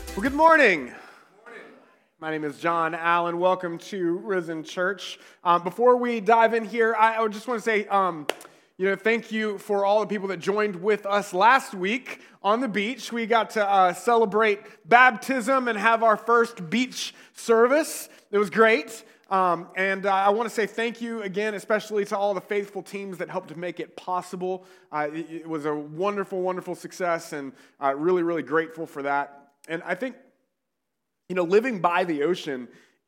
Well, good morning. My name is John Allen. Welcome to Risen Church. Before we dive in here, I just want to say, thank you for all the people that joined with us last week on the beach. We got to celebrate baptism and have our first beach service. It was great. And I want to say thank you again, especially to all the faithful teams that helped to make it possible. It was a wonderful, wonderful success, and really, really grateful for that. And I think, living by the ocean,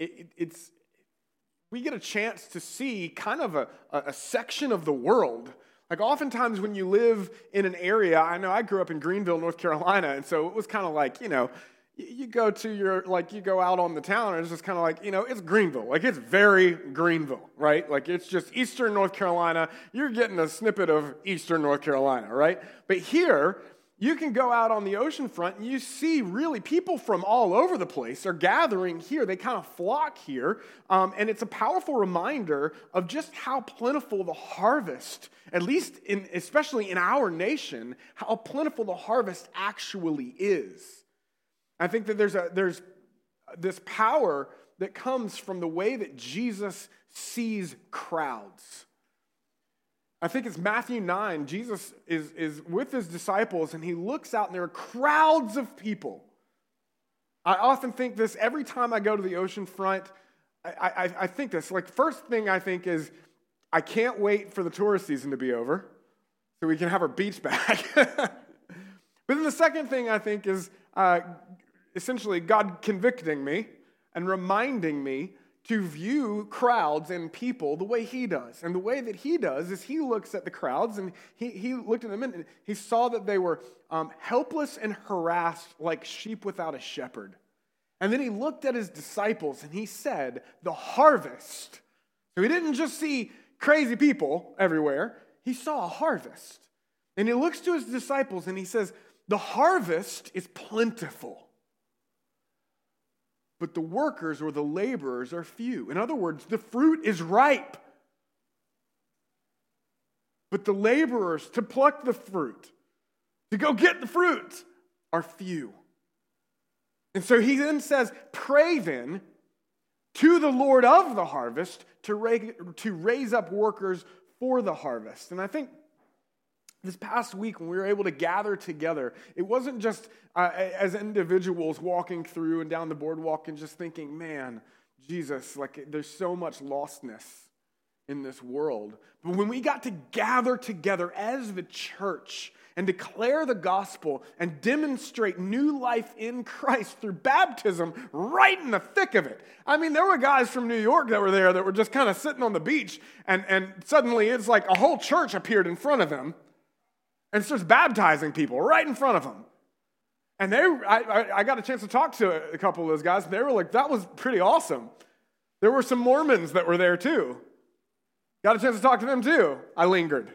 we get a chance to see kind of a section of the world. Like oftentimes when you live in an area, I know I grew up in Greenville, North Carolina, and so it was kind of like, you go out on the town, and it's just kind of like, it's Greenville. Like, it's very Greenville, right? Like, it's just eastern North Carolina. You're getting a snippet of eastern North Carolina, right? But here, you can go out on the ocean front, and you see really people from all over the place are gathering here. They kind of flock here, and it's a powerful reminder of just how plentiful the harvest, at least especially in our nation, how plentiful the harvest actually is. I think that there's this power that comes from the way that Jesus sees crowds. I think it's Matthew 9. Jesus is with his disciples, and he looks out, and there are crowds of people. I often think this every time I go to the ocean front. I think this. Like, first thing I think is, I can't wait for the tourist season to be over so we can have our beach back. But then the second thing I think is essentially God convicting me and reminding me to view crowds and people the way he does. And the way that he does is he looks at the crowds, and he looked at them, and he saw that they were helpless and harassed like sheep without a shepherd. And then he looked at his disciples, and he said, the harvest. So he didn't just see crazy people everywhere. He saw a harvest. And he looks to his disciples, and he says, the harvest is plentiful, but the workers or the laborers are few. In other words, the fruit is ripe, but the laborers to pluck the fruit, to go get the fruit, are few. And so he then says, pray then to the Lord of the harvest to raise up workers for the harvest. And I think this past week when we were able to gather together, it wasn't just as individuals walking through and down the boardwalk and just thinking, man, Jesus, like there's so much lostness in this world. But when we got to gather together as the church and declare the gospel and demonstrate new life in Christ through baptism right in the thick of it. I mean, there were guys from New York that were there that were just kind of sitting on the beach, and suddenly it's like a whole church appeared in front of them and starts baptizing people right in front of them. And I got a chance to talk to a couple of those guys, and they were like, that was pretty awesome. There were some Mormons that were there too. Got a chance to talk to them too. I lingered.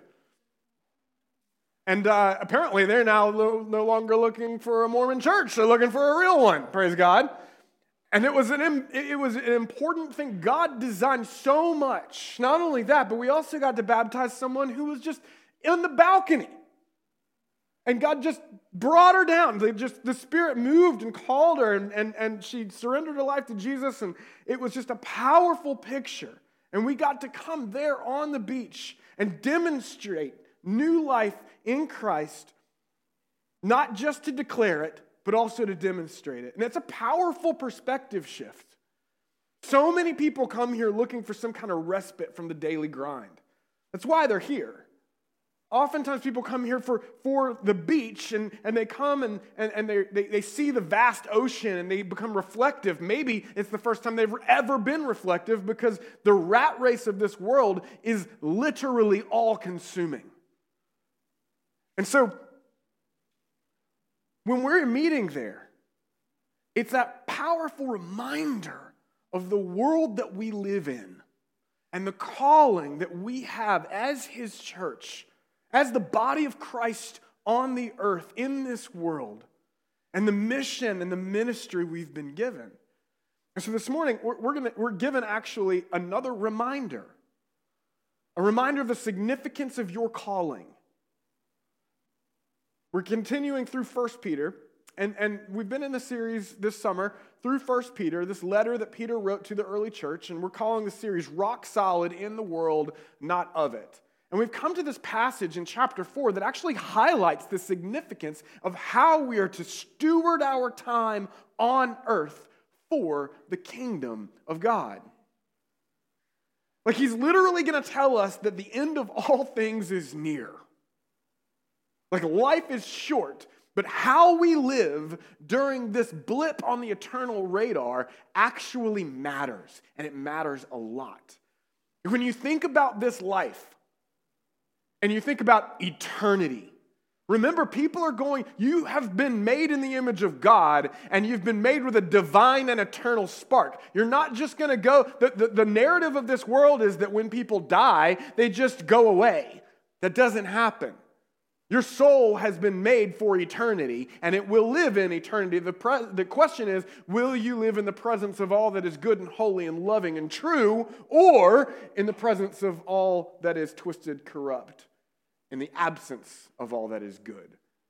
And apparently they're now no longer looking for a Mormon church. They're looking for a real one, praise God. And it was an important thing. God designed so much. Not only that, but we also got to baptize someone who was just in the balcony. And God just brought her down. The Spirit moved and called her, and she surrendered her life to Jesus, and it was just a powerful picture. And we got to come there on the beach and demonstrate new life in Christ, not just to declare it, but also to demonstrate it. And it's a powerful perspective shift. So many people come here looking for some kind of respite from the daily grind. That's why they're here. Oftentimes people come here for the beach, and they come and they see the vast ocean, and they become reflective. Maybe it's the first time they've ever been reflective, because the rat race of this world is literally all-consuming. And so when we're meeting there, it's that powerful reminder of the world that we live in and the calling that we have as his church, as the body of Christ on the earth, in this world, and the mission and the ministry we've been given. And so this morning, we're given actually another reminder, a reminder of the significance of your calling. We're continuing through 1 Peter, And we've been in the series this summer through 1 Peter, this letter that Peter wrote to the early church, and we're calling the series Rock Solid in the World, Not of It. And we've come to this passage in chapter 4 that actually highlights the significance of how we are to steward our time on earth for the kingdom of God. Like he's literally going to tell us that the end of all things is near. Like life is short, but how we live during this blip on the eternal radar actually matters, and it matters a lot. When you think about this life, and you think about eternity, remember, you have been made in the image of God, and you've been made with a divine and eternal spark. You're not just going to go, the narrative of this world is that when people die, they just go away. That doesn't happen. Your soul has been made for eternity, and it will live in eternity. The question is, will you live in the presence of all that is good and holy and loving and true, or in the presence of all that is twisted, corrupt, in the absence of all that is good?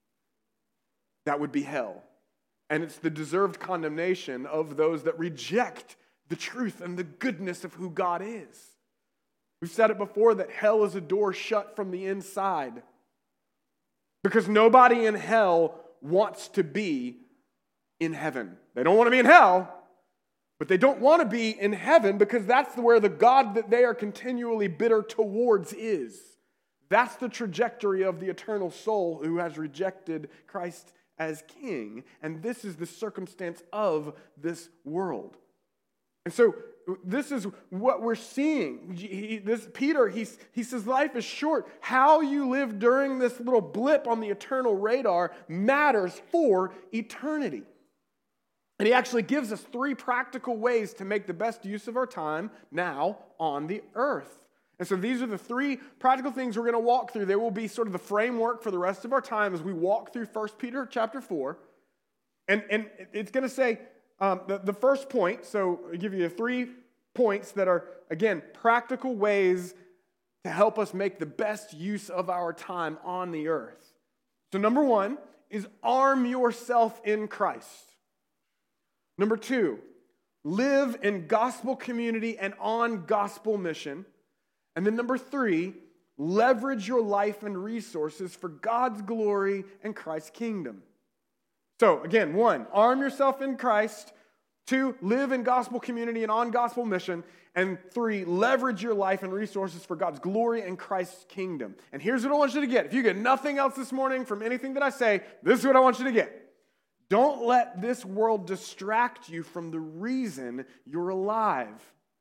That would be hell. And it's the deserved condemnation of those that reject the truth and the goodness of who God is. We've said it before that hell is a door shut from the inside. Because nobody in hell wants to be in heaven. They don't want to be in hell, but they don't want to be in heaven because that's where the God that they are continually bitter towards is. That's the trajectory of the eternal soul who has rejected Christ as king. And this is the circumstance of this world. And so this is what we're seeing. Peter says life is short. How you live during this little blip on the eternal radar matters for eternity. And he actually gives us 3 practical ways to make the best use of our time now on the earth. And so these are the 3 practical things we're going to walk through. They will be sort of the framework for the rest of our time as we walk through 1 Peter chapter 4. And it's going to say, the first point, so I'll give you 3 points that are, again, practical ways to help us make the best use of our time on the earth. So number 1 is arm yourself in Christ. Number 2, live in gospel community and on gospel mission. And then number 3, leverage your life and resources for God's glory and Christ's kingdom. So again, 1, arm yourself in Christ. 2, live in gospel community and on gospel mission. And 3, leverage your life and resources for God's glory and Christ's kingdom. And here's what I want you to get. If you get nothing else this morning from anything that I say, this is what I want you to get. Don't let this world distract you from the reason you're alive.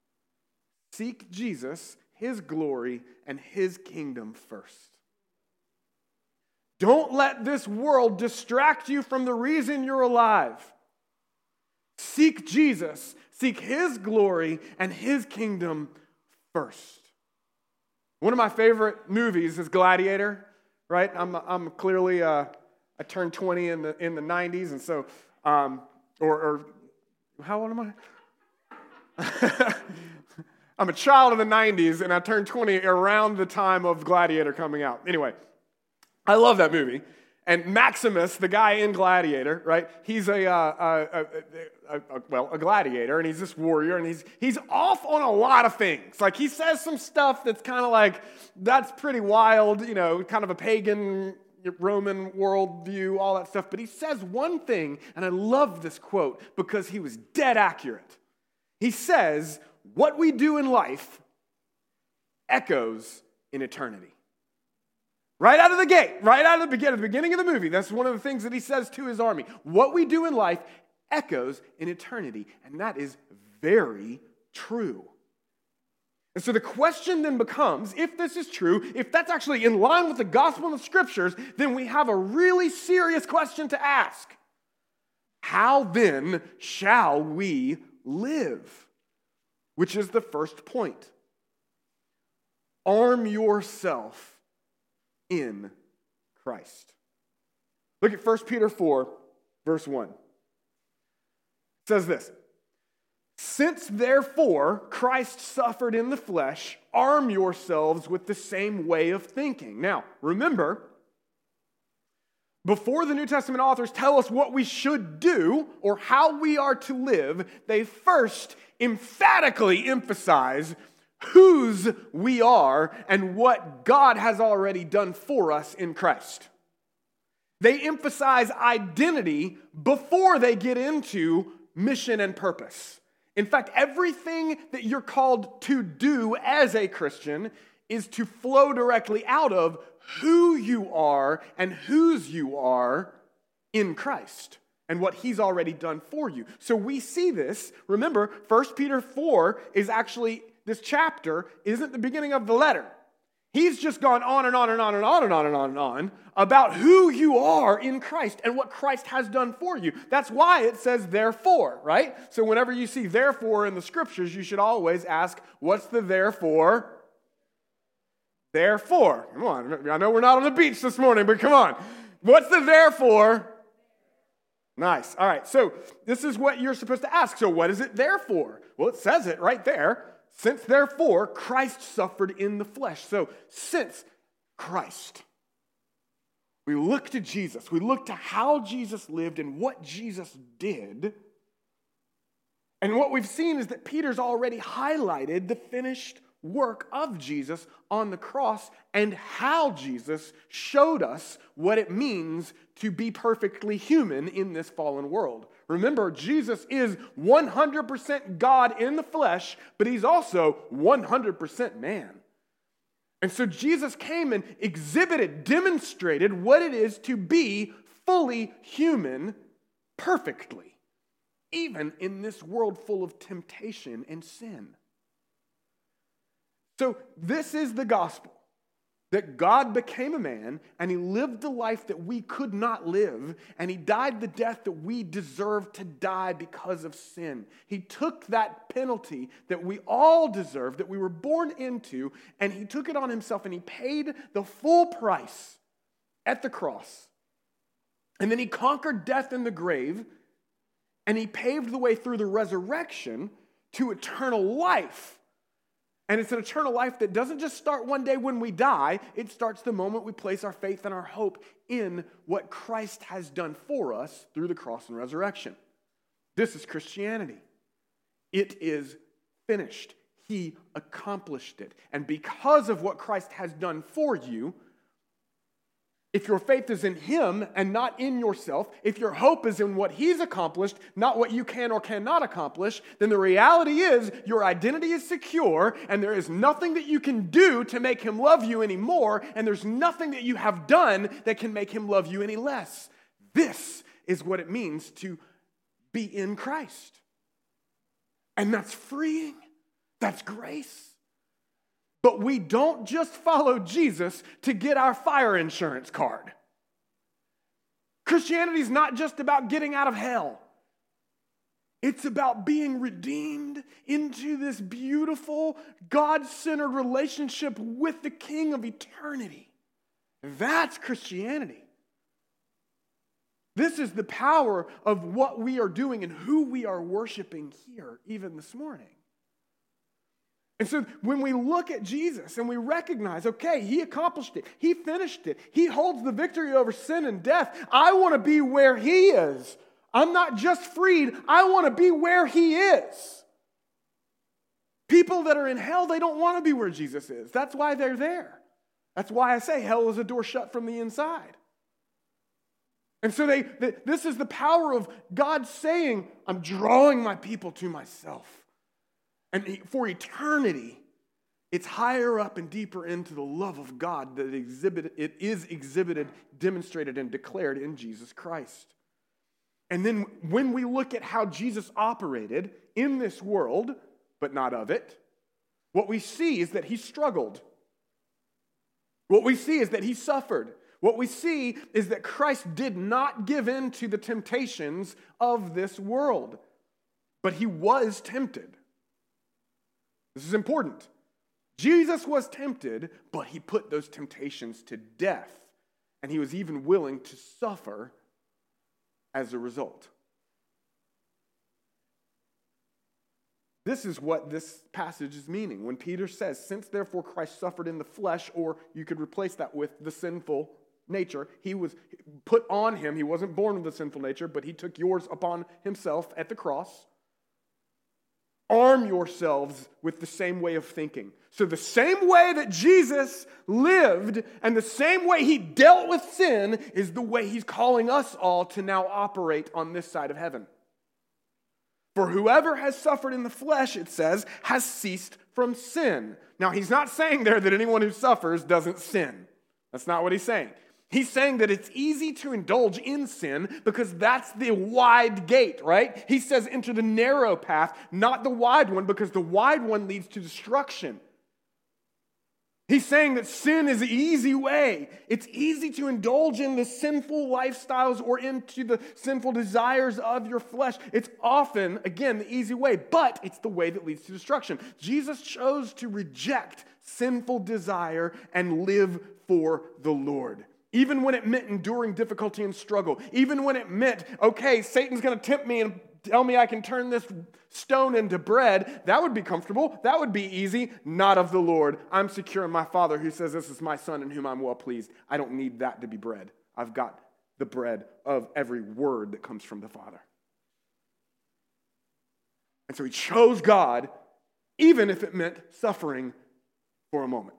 Seek Jesus, His glory, and His kingdom first. Don't let this world distract you from the reason you're alive. Seek Jesus, seek His glory and His kingdom first. One of my favorite movies is Gladiator, right? I'm clearly I turned 20 in the 90s, and so or how old am I? I'm a child of the 90s, and I turned 20 around the time of Gladiator coming out. Anyway, I love that movie. And Maximus, the guy in Gladiator, right? He's a gladiator, and he's this warrior, and he's off on a lot of things. Like, he says some stuff that's kind of like, that's pretty wild, kind of a pagan Roman worldview, all that stuff. But he says one thing, and I love this quote because he was dead accurate. He says, what we do in life echoes in eternity. Right out of the gate, right out of the beginning of the movie, that's one of the things that he says to his army. What we do in life echoes in eternity, and that is very true. And so the question then becomes, if this is true, if that's actually in line with the gospel and the scriptures, then we have a really serious question to ask. How then shall we live? Which is the first point. Arm yourself in Christ. Look at 1 Peter 4, verse 1. It says this, since therefore Christ suffered in the flesh, arm yourselves with the same way of thinking. Now, remember, before the New Testament authors tell us what we should do or how we are to live, they first emphatically emphasize whose we are and what God has already done for us in Christ. They emphasize identity before they get into mission and purpose. In fact, everything that you're called to do as a Christian is to flow directly out of who you are and whose you are in Christ and what he's already done for you. So we see this. Remember, 1 Peter 4 is actually, this chapter isn't the beginning of the letter. He's just gone on and on and on and on and on and on and on about who you are in Christ and what Christ has done for you. That's why it says therefore, right? So whenever you see therefore in the scriptures, you should always ask, what's the therefore? Therefore. Come on. I know we're not on the beach this morning, but come on. What's the therefore? Nice. All right. So this is what you're supposed to ask. So what is it there for? Well, it says it right there. Since therefore Christ suffered in the flesh. So since Christ, we look to Jesus. We look to how Jesus lived and what Jesus did. And what we've seen is that Peter's already highlighted the finished work of Jesus on the cross and how Jesus showed us what it means to be perfectly human in this fallen world. Remember, Jesus is 100% God in the flesh, but he's also 100% man. And so Jesus came and demonstrated what it is to be fully human perfectly, even in this world full of temptation and sin. So this is the gospel, that God became a man and he lived the life that we could not live, and he died the death that we deserved to die because of sin. He took that penalty that we all deserve, that we were born into, and he took it on himself and he paid the full price at the cross. And then he conquered death in the grave, and he paved the way through the resurrection to eternal life. And it's an eternal life that doesn't just start one day when we die. It starts the moment we place our faith and our hope in what Christ has done for us through the cross and resurrection. This is Christianity. It is finished. He accomplished it. And because of what Christ has done for you, if your faith is in him and not in yourself, if your hope is in what he's accomplished, not what you can or cannot accomplish, then the reality is your identity is secure and there is nothing that you can do to make him love you anymore, and there's nothing that you have done that can make him love you any less. This is what it means to be in Christ. And that's freeing. That's grace. But we don't just follow Jesus to get our fire insurance card. Christianity is not just about getting out of hell. It's about being redeemed into this beautiful, God-centered relationship with the King of eternity. That's Christianity. This is the power of what we are doing and who we are worshiping here, even this morning. And so when we look at Jesus and we recognize, okay, he accomplished it. He finished it. He holds the victory over sin and death. I want to be where he is. I'm not just freed. I want to be where he is. People that are in hell, they don't want to be where Jesus is. That's why they're there. That's why I say hell is a door shut from the inside. And so this is the power of God saying, I'm drawing my people to myself. And for eternity, it's higher up and deeper into the love of God that it is exhibited, demonstrated, and declared in Jesus Christ. And then when we look at how Jesus operated in this world, but not of it, what we see is that he struggled. What we see is that he suffered. What we see is that Christ did not give in to the temptations of this world, but he was tempted. This is important. Jesus was tempted, but he put those temptations to death, and he was even willing to suffer as a result. This is what this passage is meaning. When Peter says, since therefore Christ suffered in the flesh, or you could replace that with the sinful nature. He was put on him. He wasn't born with a sinful nature, but he took yours upon himself at the cross. Arm yourselves with the same way of thinking. So the same way that Jesus lived and the same way he dealt with sin is the way he's calling us all to now operate on this side of heaven. For whoever has suffered in the flesh, it says, has ceased from sin. Now, he's not saying there that anyone who suffers doesn't sin. That's not what he's saying. He's saying that it's easy to indulge in sin because that's the wide gate, right? He says enter the narrow path, not the wide one, because the wide one leads to destruction. He's saying that sin is the easy way. It's easy to indulge in the sinful lifestyles or into the sinful desires of your flesh. It's often, again, the easy way, but it's the way that leads to destruction. Jesus chose to reject sinful desire and live for the Lord. Even when it meant enduring difficulty and struggle. Even when it meant, okay, Satan's going to tempt me and tell me I can turn this stone into bread. That would be comfortable. That would be easy. Not of the Lord. I'm secure in my Father who says, this is my Son in whom I'm well pleased. I don't need that to be bread. I've got the bread of every word that comes from the Father. And so he chose God, even if it meant suffering for a moment.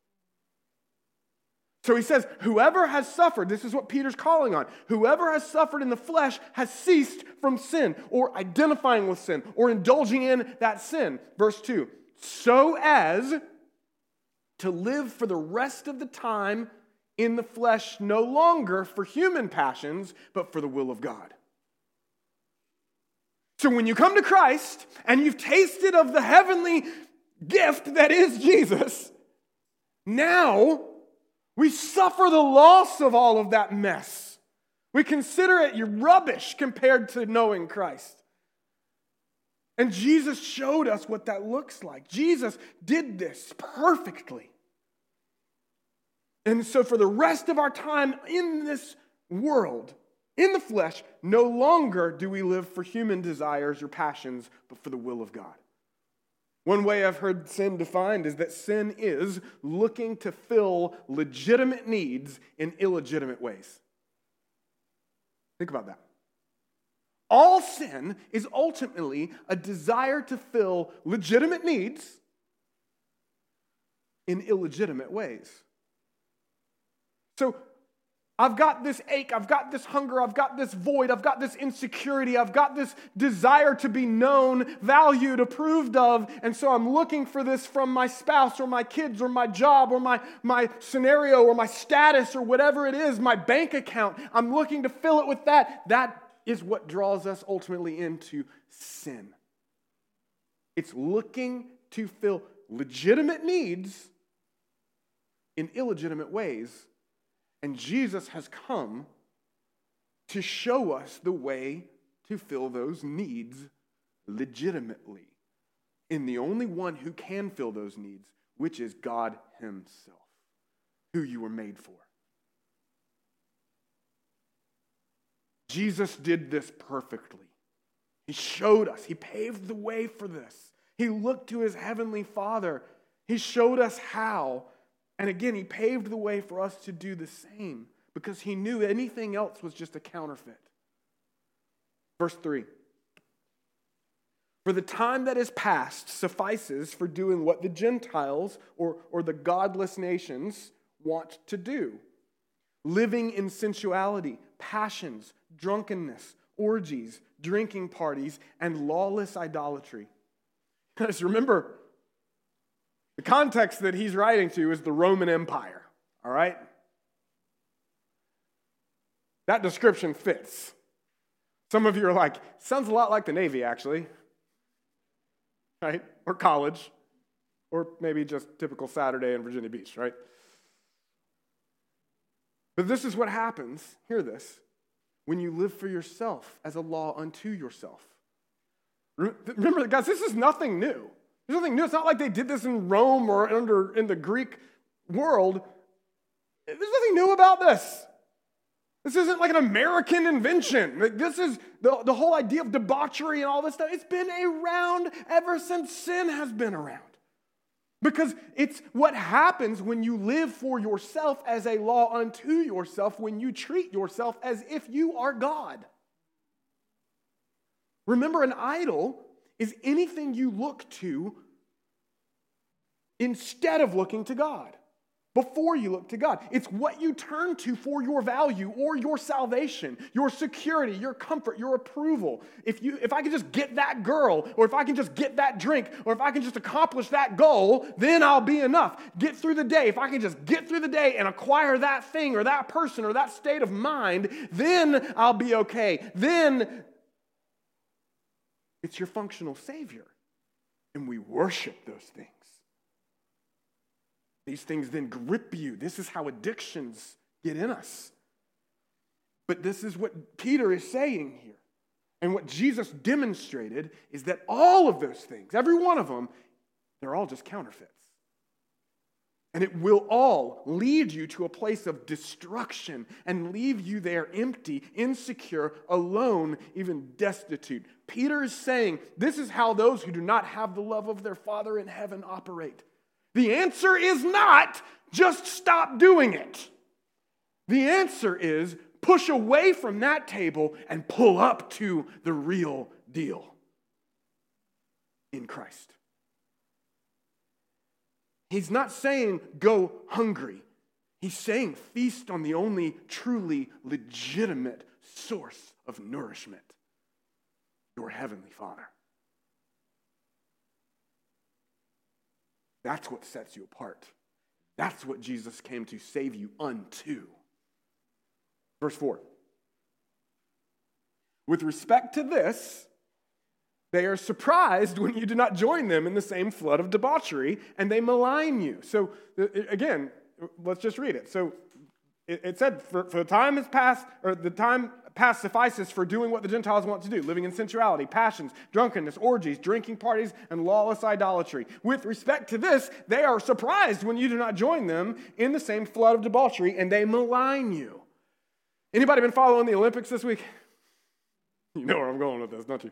So he says, whoever has suffered, this is what Peter's calling on, whoever has suffered in the flesh has ceased from sin, or identifying with sin, or indulging in that sin. Verse 2, so as to live for the rest of the time in the flesh, no longer for human passions, but for the will of God. So when you come to Christ, and you've tasted of the heavenly gift that is Jesus, now we suffer the loss of all of that mess. We consider it rubbish compared to knowing Christ. And Jesus showed us what that looks like. Jesus did this perfectly. And so for the rest of our time in this world, in the flesh, no longer do we live for human desires or passions, but for the will of God. One way I've heard sin defined is that sin is looking to fill legitimate needs in illegitimate ways. Think about that. All sin is ultimately a desire to fill legitimate needs in illegitimate ways. So, I've got this ache, I've got this hunger, I've got this void, I've got this insecurity, I've got this desire to be known, valued, approved of, and so I'm looking for this from my spouse or my kids or my job or my scenario or my status or whatever it is, my bank account. I'm looking to fill it with that. That is what draws us ultimately into sin. It's looking to fill legitimate needs in illegitimate ways. And Jesus has come to show us the way to fill those needs legitimately in the only one who can fill those needs, which is God himself, who you were made for. Jesus did this perfectly. He showed us. He paved the way for this. He looked to his heavenly Father. He showed us how. And again, he paved the way for us to do the same because he knew anything else was just a counterfeit. Verse 3. For the time that is past suffices for doing what the Gentiles or the godless nations want to do. Living in sensuality, passions, drunkenness, orgies, drinking parties, and lawless idolatry. Guys, remember, the context that he's writing to is the Roman Empire, all right? That description fits. Some of you are like, sounds a lot like the Navy, actually, right? Or college, or maybe just typical Saturday in Virginia Beach, right? But this is what happens, hear this, when you live for yourself as a law unto yourself. Remember, guys, this is nothing new. There's nothing new. It's not like they did this in Rome or in the Greek world. There's nothing new about this. This isn't like an American invention. Like this is the whole idea of debauchery and all this stuff. It's been around ever since sin has been around. Because it's what happens when you live for yourself as a law unto yourself, when you treat yourself as if you are God. Remember, an idol is anything you look to instead of looking to God, before you look to God. It's what you turn to for your value or your salvation, your security, your comfort, your approval. If I can just get that girl, or if I can just get that drink, or if I can just accomplish that goal, then I'll be enough. Get through the day. If I can just get through the day and acquire that thing or that person or that state of mind, then I'll be okay. Then it's your functional Savior. And we worship those things. These things then grip you. This is how addictions get in us. But this is what Peter is saying here. And what Jesus demonstrated is that all of those things, every one of them, they're all just counterfeits. And it will all lead you to a place of destruction and leave you there empty, insecure, alone, even destitute. Peter is saying this is how those who do not have the love of their Father in heaven operate. The answer is not just stop doing it. The answer is push away from that table and pull up to the real deal in Christ. He's not saying go hungry. He's saying feast on the only truly legitimate source of nourishment, your Heavenly Father. That's what sets you apart. That's what Jesus came to save you unto. Verse 4. With respect to this, they are surprised when you do not join them in the same flood of debauchery, and they malign you. So, again, let's just read it. So, it said, for the time has passed, or the time past suffices for doing what the Gentiles want to do, living in sensuality, passions, drunkenness, orgies, drinking parties, and lawless idolatry. With respect to this, they are surprised when you do not join them in the same flood of debauchery, and they malign you. Anybody been following the Olympics this week? You know where I'm going with this, don't you?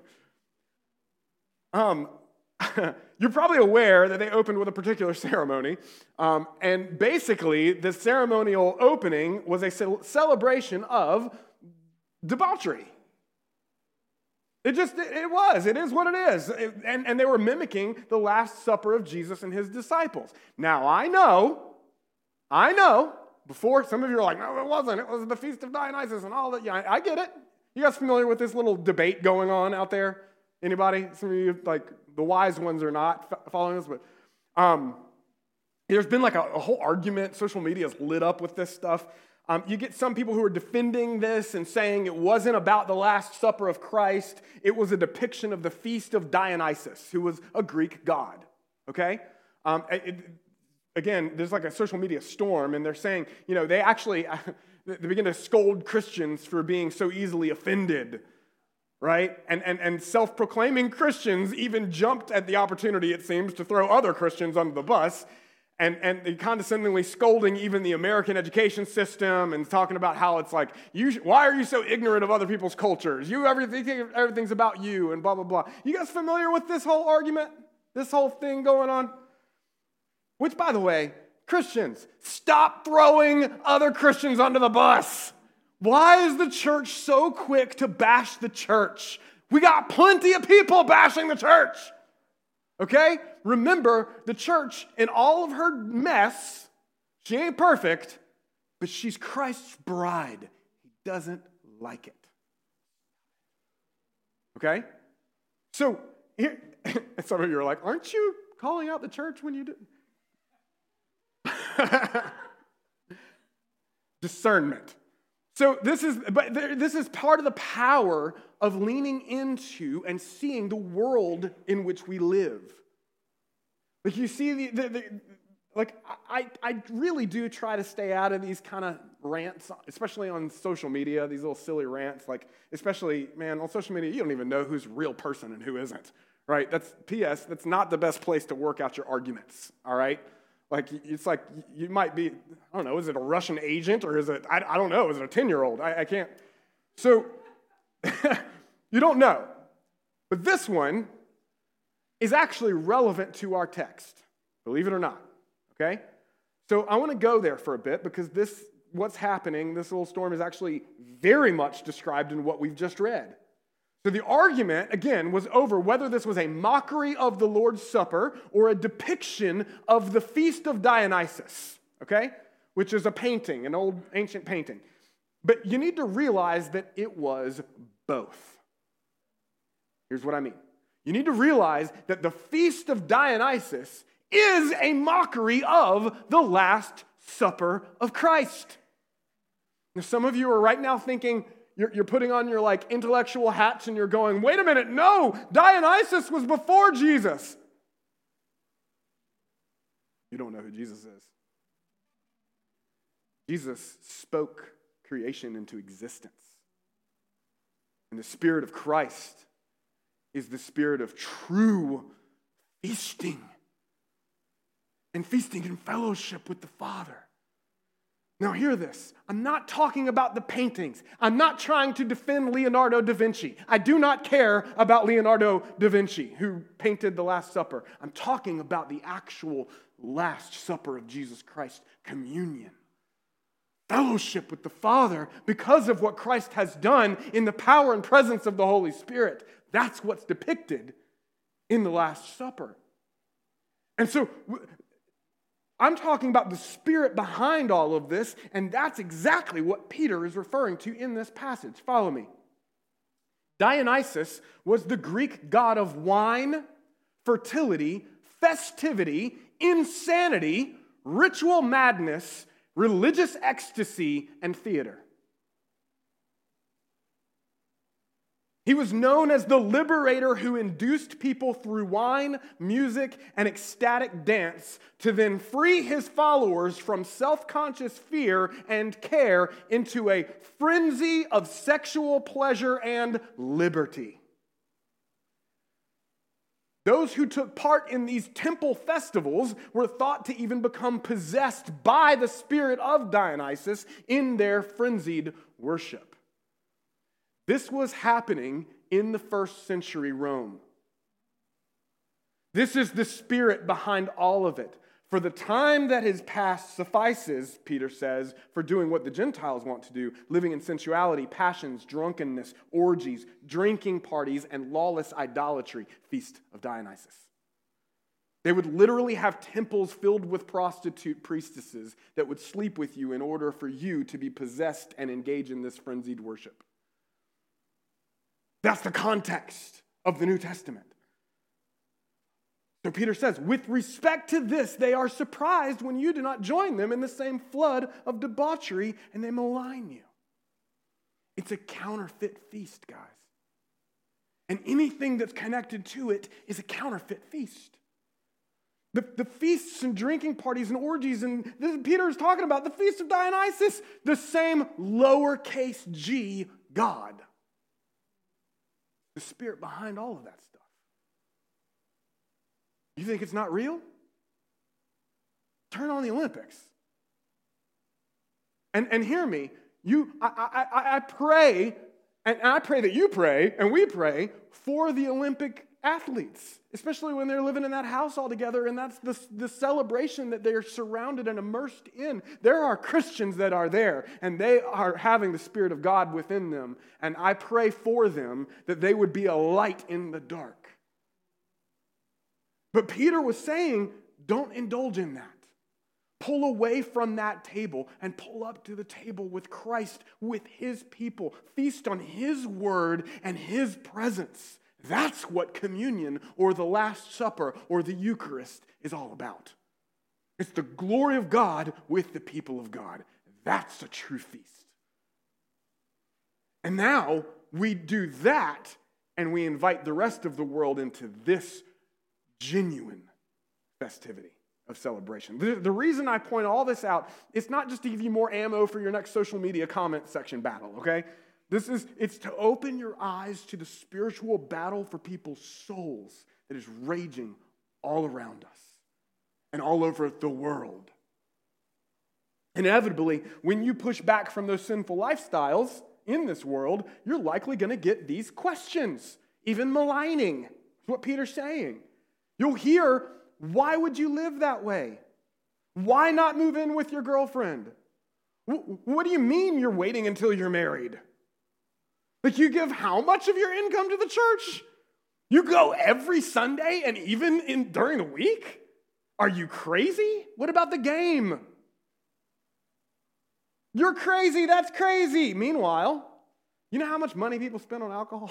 You're probably aware that they opened with a particular ceremony, and basically the ceremonial opening was a celebration of debauchery. It is what it is. And they were mimicking the Last Supper of Jesus and his disciples. Now, I know, before some of you are like, no, it wasn't. It was the Feast of Dionysus and all that. Yeah, I get it. You guys familiar with this little debate going on out there? Anybody? Some of you, like, the wise ones are not following this, but there's been like a whole argument. Social media is lit up with this stuff. You get some people who are defending this and saying it wasn't about the Last Supper of Christ. It was a depiction of the Feast of Dionysus, who was a Greek god. Okay? Again, there's like a social media storm, and they're saying, they actually they begin to scold Christians for being so easily offended. Right? And self-proclaiming Christians even jumped at the opportunity, it seems, to throw other Christians under the bus and condescendingly scolding even the American education system and talking about how it's like, why are you so ignorant of other people's cultures? Everything's about you and blah, blah, blah. You guys familiar with this whole argument? This whole thing going on? Which, by the way, Christians, stop throwing other Christians under the bus. Why is the church so quick to bash the church? We got plenty of people bashing the church. Okay? Remember, the church, in all of her mess, she ain't perfect, but she's Christ's bride. He doesn't like it. Okay? So, here, some of you are like, aren't you calling out the church when you do? Discernment. So this is part of the power of leaning into and seeing the world in which we live. Like you see, I really do try to stay out of these kind of rants, especially on social media, these little silly rants. Like, especially, man, on social media, you don't even know who's a real person and who isn't, right? That's not the best place to work out your arguments, all right? Like, it's like you might be, I don't know, is it a Russian agent or is it, I don't know, is it a 10-year-old? I can't. So, you don't know. But this one is actually relevant to our text. Believe it or not, okay? So I want to go there for a bit because what's happening, this little storm is actually very much described in what we've just read. So the argument, again, was over whether this was a mockery of the Lord's Supper or a depiction of the Feast of Dionysus, okay? Which is a painting, an old ancient painting. But you need to realize that it was both. Here's what I mean. You need to realize that the Feast of Dionysus is a mockery of the Last Supper of Christ. Now, some of you are right now thinking, you're putting on your intellectual hats and you're going, wait a minute, no, Dionysus was before Jesus. You don't know who Jesus is. Jesus spoke creation into existence. And the Spirit of Christ is the spirit of true feasting. And feasting in fellowship with the Father. Now hear this. I'm not talking about the paintings. I'm not trying to defend Leonardo da Vinci. I do not care about Leonardo da Vinci, who painted the Last Supper. I'm talking about the actual Last Supper of Jesus Christ, communion. Fellowship with the Father because of what Christ has done in the power and presence of the Holy Spirit. That's what's depicted in the Last Supper. And so I'm talking about the spirit behind all of this, and that's exactly what Peter is referring to in this passage. Follow me. Dionysus was the Greek god of wine, fertility, festivity, insanity, ritual madness, religious ecstasy, and theater. He was known as the liberator who induced people through wine, music, and ecstatic dance to then free his followers from self-conscious fear and care into a frenzy of sexual pleasure and liberty. Those who took part in these temple festivals were thought to even become possessed by the spirit of Dionysus in their frenzied worship. This was happening in the first century Rome. This is the spirit behind all of it. For the time that has passed suffices, Peter says, for doing what the Gentiles want to do, living in sensuality, passions, drunkenness, orgies, drinking parties, and lawless idolatry, Feast of Dionysus. They would literally have temples filled with prostitute priestesses that would sleep with you in order for you to be possessed and engage in this frenzied worship. That's the context of the New Testament. So Peter says, with respect to this, they are surprised when you do not join them in the same flood of debauchery and they malign you. It's a counterfeit feast, guys. And anything that's connected to it is a counterfeit feast. The feasts and drinking parties and orgies, and Peter is talking about the Feast of Dionysus, the same lowercase g God. The spirit behind all of that stuff. You think it's not real? Turn on the Olympics. And hear me. I pray, and I pray that you pray, and we pray for the Olympic athletes, especially when they're living in that house all together, and that's the celebration that they're surrounded and immersed in. There are Christians that are there, and they are having the Spirit of God within them, and I pray for them that they would be a light in the dark. But Peter was saying, don't indulge in that. Pull away from that table and pull up to the table with Christ, with his people. Feast on his word and his presence. That's what communion or the Last Supper or the Eucharist is all about. It's the glory of God with the people of God. That's a true feast. And now we do that and we invite the rest of the world into this genuine festivity of celebration. The reason I point all this out, it's not just to give you more ammo for your next social media comment section battle, okay? It's to open your eyes to the spiritual battle for people's souls that is raging all around us and all over the world. Inevitably, when you push back from those sinful lifestyles in this world, you're likely going to get these questions, even maligning. That's what Peter's saying. You'll hear Why would you live that way? Why not move in with your girlfriend? What do you mean you're waiting until you're married? Like, you give how much of your income to the church? You go every Sunday and even during the week? Are you crazy? What about the game? You're crazy, that's crazy. Meanwhile, you know how much money people spend on alcohol?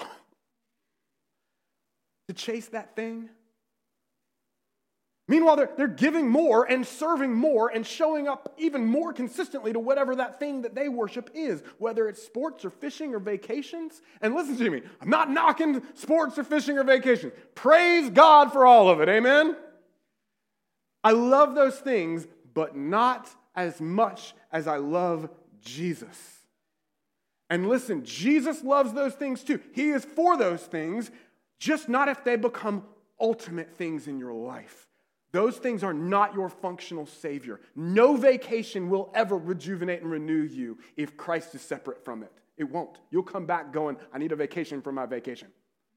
To chase that thing? Meanwhile, they're giving more and serving more and showing up even more consistently to whatever that thing that they worship is, whether it's sports or fishing or vacations. And listen to me, I'm not knocking sports or fishing or vacations. Praise God for all of it, amen? I love those things, but not as much as I love Jesus. And listen, Jesus loves those things too. He is for those things, just not if they become ultimate things in your life. Those things are not your functional Savior. No vacation will ever rejuvenate and renew you if Christ is separate from it. It won't. You'll come back going, I need a vacation from my vacation.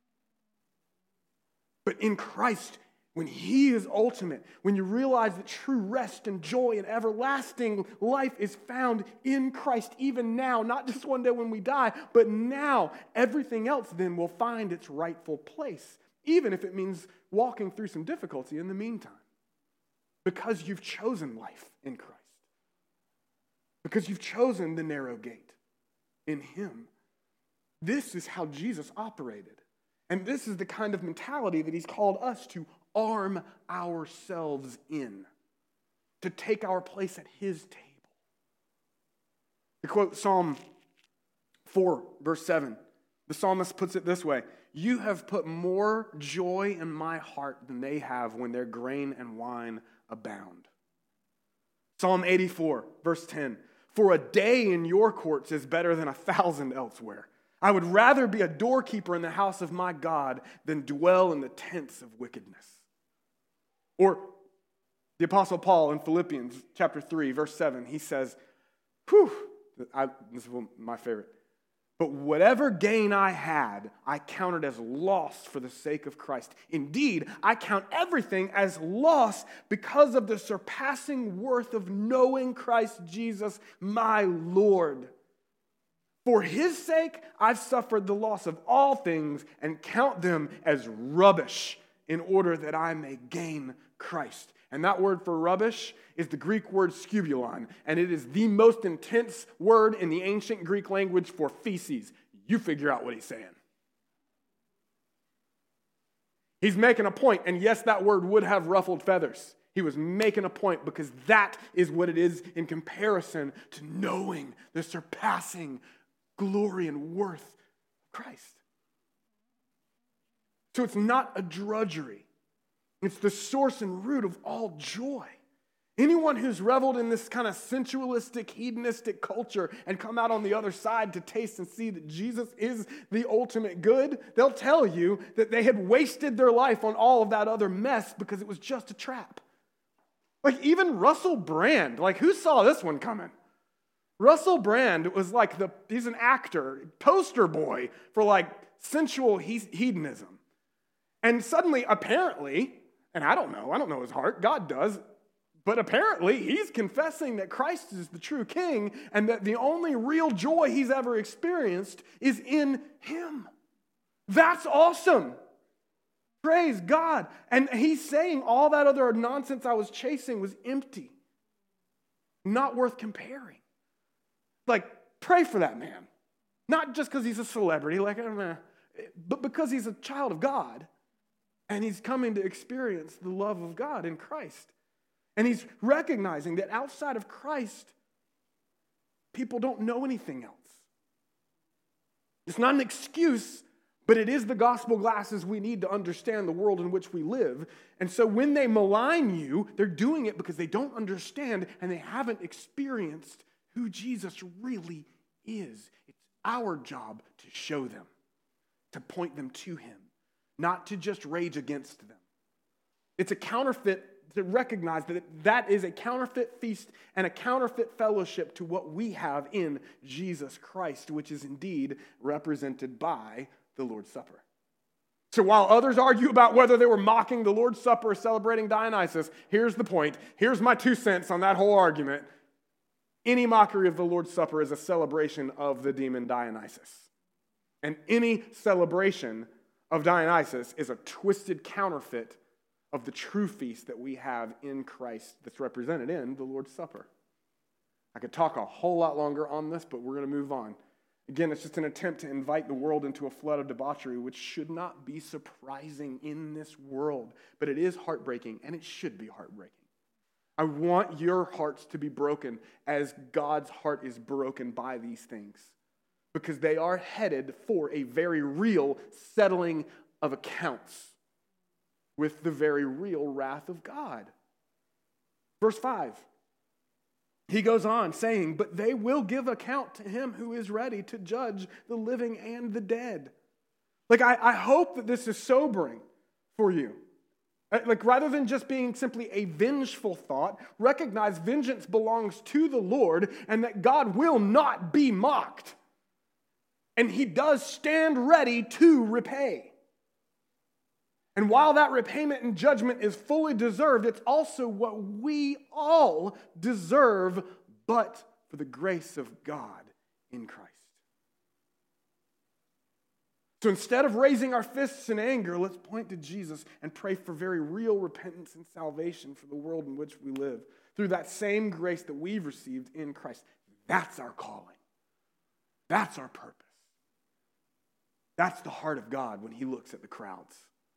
But in Christ, when He is ultimate, when you realize that true rest and joy and everlasting life is found in Christ, even now, not just one day when we die, but now, everything else then will find its rightful place, even if it means walking through some difficulty in the meantime. Because you've chosen life in Christ. Because you've chosen the narrow gate in Him. This is how Jesus operated. And this is the kind of mentality that He's called us to arm ourselves in. To take our place at His table. To quote Psalm 4, verse 7, the psalmist puts it this way: "You have put more joy in my heart than they have when their grain and wine abound." Psalm 84, verse 10, "For a day in your courts is better than 1,000 elsewhere. I would rather be a doorkeeper in the house of my God than dwell in the tents of wickedness." Or the Apostle Paul in Philippians chapter 3, verse 7, he says, this is my favorite, "But whatever gain I had, I counted as loss for the sake of Christ. Indeed, I count everything as loss because of the surpassing worth of knowing Christ Jesus, my Lord. For His sake, I've suffered the loss of all things and count them as rubbish in order that I may gain Christ." And that word for rubbish is the Greek word skubulon, and it is the most intense word in the ancient Greek language for feces. You figure out what he's saying. He's making a point, and yes, that word would have ruffled feathers. He was making a point because that is what it is in comparison to knowing the surpassing glory and worth of Christ. So it's not a drudgery. It's the source and root of all joy. Anyone who's reveled in this kind of sensualistic, hedonistic culture and come out on the other side to taste and see that Jesus is the ultimate good, they'll tell you that they had wasted their life on all of that other mess because it was just a trap. Like even Russell Brand, like who saw this one coming? Russell Brand was like he's an actor, poster boy for like sensual hedonism. And suddenly, apparently, and I don't know his heart, God does, but apparently he's confessing that Christ is the true king and that the only real joy he's ever experienced is in Him. That's awesome. Praise God. And he's saying all that other nonsense I was chasing was empty, not worth comparing. Like, pray for that man. Not just because he's a celebrity, but because he's a child of God. And he's coming to experience the love of God in Christ. And he's recognizing that outside of Christ, people don't know anything else. It's not an excuse, but it is the gospel glasses we need to understand the world in which we live. And so when they malign you, they're doing it because they don't understand and they haven't experienced who Jesus really is. It's our job to show them, to point them to Him. Not to just rage against them. It's a counterfeit to recognize that that is a counterfeit feast and a counterfeit fellowship to what we have in Jesus Christ, which is indeed represented by the Lord's Supper. So while others argue about whether they were mocking the Lord's Supper or celebrating Dionysus, here's the point. Here's my 2 cents on that whole argument. Any mockery of the Lord's Supper is a celebration of the demon Dionysus. And any celebration of Dionysus is a twisted counterfeit of the true feast that we have in Christ that's represented in the Lord's Supper. I could talk a whole lot longer on this, but we're going to move on. Again, it's just an attempt to invite the world into a flood of debauchery, which should not be surprising in this world, but it is heartbreaking, and it should be heartbreaking. I want your hearts to be broken as God's heart is broken by these things, because they are headed for a very real settling of accounts with the very real wrath of God. Verse 5. He goes on saying, but they will give account to him who is ready to judge the living and the dead. Like, I hope that this is sobering for you. Like, rather than just being simply a vengeful thought, recognize vengeance belongs to the Lord and that God will not be mocked. And he does stand ready to repay. And while that repayment and judgment is fully deserved, it's also what we all deserve, but for the grace of God in Christ. So instead of raising our fists in anger, let's point to Jesus and pray for very real repentance and salvation for the world in which we live through that same grace that we've received in Christ. That's our calling. That's our purpose. That's the heart of God when he looks at the crowds.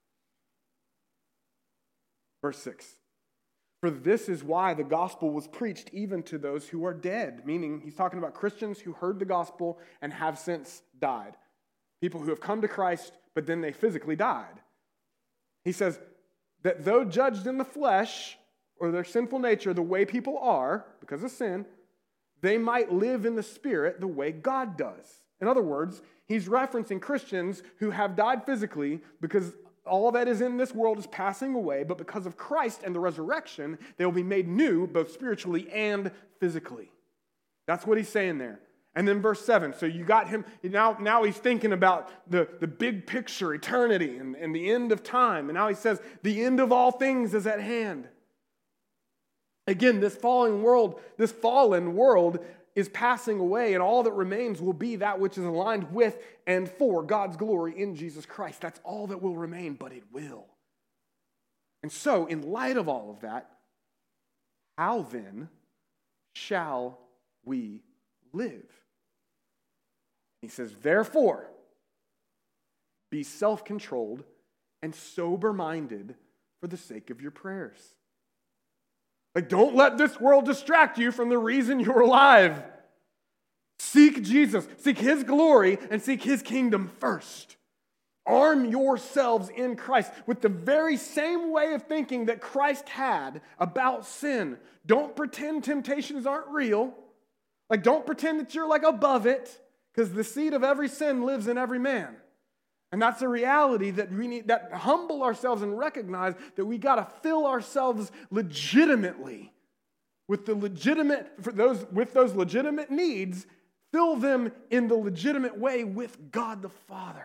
Verse 6, for this is why the gospel was preached even to those who are dead, meaning he's talking about Christians who heard the gospel and have since died. People who have come to Christ, but then they physically died. He says that though judged in the flesh, or their sinful nature, the way people are, because of sin, they might live in the spirit the way God does. In other words, he's referencing Christians who have died physically because all that is in this world is passing away, but because of Christ and the resurrection, they will be made new, both spiritually and physically. That's what he's saying there. And then verse 7, so you got him, now he's thinking about the big picture, eternity, and the end of time. And now he says, the end of all things is at hand. Again, this fallen world is passing away, and all that remains will be that which is aligned with and for God's glory in Jesus Christ. That's all that will remain, but it will. And so, in light of all of that, how then shall we live? He says, therefore, be self-controlled and sober-minded for the sake of your prayers. Like, don't let this world distract you from the reason you're alive. Seek Jesus, seek his glory, and seek his kingdom first. Arm yourselves in Christ with the very same way of thinking that Christ had about sin. Don't pretend temptations aren't real. Like, don't pretend that you're like above it, because the seed of every sin lives in every man. And that's a reality that we need, that humble ourselves and recognize that we got to fill ourselves legitimately with those legitimate needs, fill them in the legitimate way with God the Father.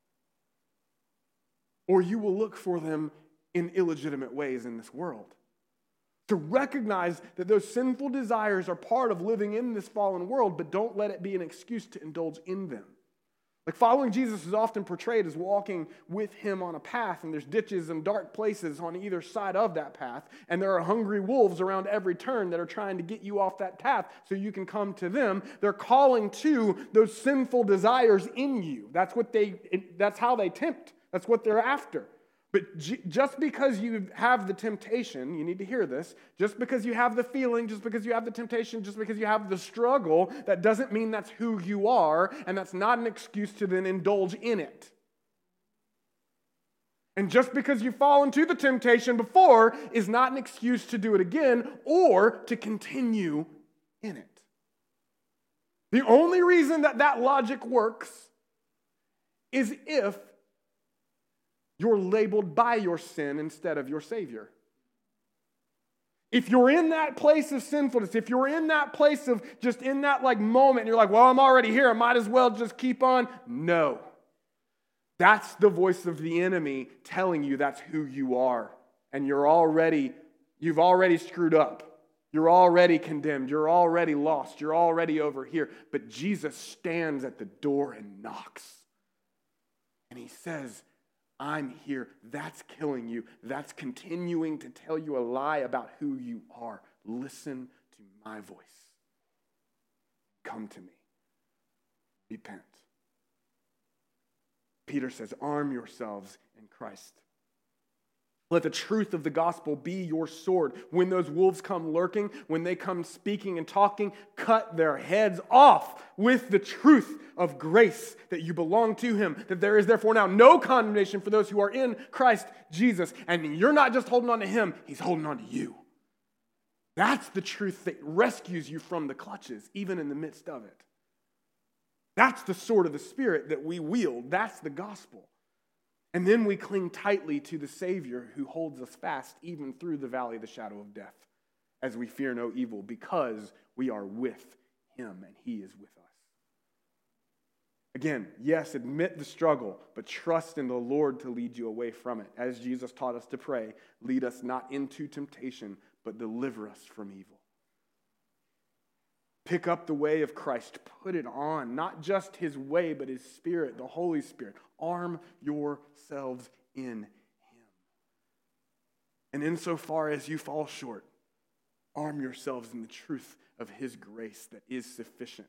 Or you will look for them in illegitimate ways in this world. To recognize that those sinful desires are part of living in this fallen world, but don't let it be an excuse to indulge in them. Like, following Jesus is often portrayed as walking with him on a path, and there's ditches and dark places on either side of that path, and there are hungry wolves around every turn that are trying to get you off that path so you can come to them. They're calling to those sinful desires in you. That's how they tempt. That's what they're after. But just because you have the temptation, you need to hear this, just because you have the feeling, just because you have the temptation, just because you have the struggle, that doesn't mean that's who you are, and that's not an excuse to then indulge in it. And just because you fall into the temptation before is not an excuse to do it again or to continue in it. The only reason that logic works is if you're labeled by your sin instead of your Savior. If you're in that place of sinfulness, if you're in that place of just in that moment, and you're like, well, I'm already here, I might as well just keep on. No. That's the voice of the enemy telling you that's who you are. And you've already screwed up. You're already condemned. You're already lost. You're already over here. But Jesus stands at the door and knocks. And he says, I'm here. That's killing you. That's continuing to tell you a lie about who you are. Listen to my voice. Come to me. Repent. Peter says, arm yourselves in Christ. Let the truth of the gospel be your sword. When those wolves come lurking, when they come speaking and talking, cut their heads off with the truth of grace that you belong to him, that there is therefore now no condemnation for those who are in Christ Jesus. And you're not just holding on to him, he's holding on to you. That's the truth that rescues you from the clutches, even in the midst of it. That's the sword of the Spirit that we wield. That's the gospel. And then we cling tightly to the Savior who holds us fast even through the valley of the shadow of death, as we fear no evil, because we are with him and he is with us. Again, yes, admit the struggle, but trust in the Lord to lead you away from it. As Jesus taught us to pray, lead us not into temptation, but deliver us from evil. Pick up the way of Christ. Put it on. Not just his way, but his Spirit, the Holy Spirit. Arm yourselves in him. And insofar as you fall short, arm yourselves in the truth of his grace that is sufficient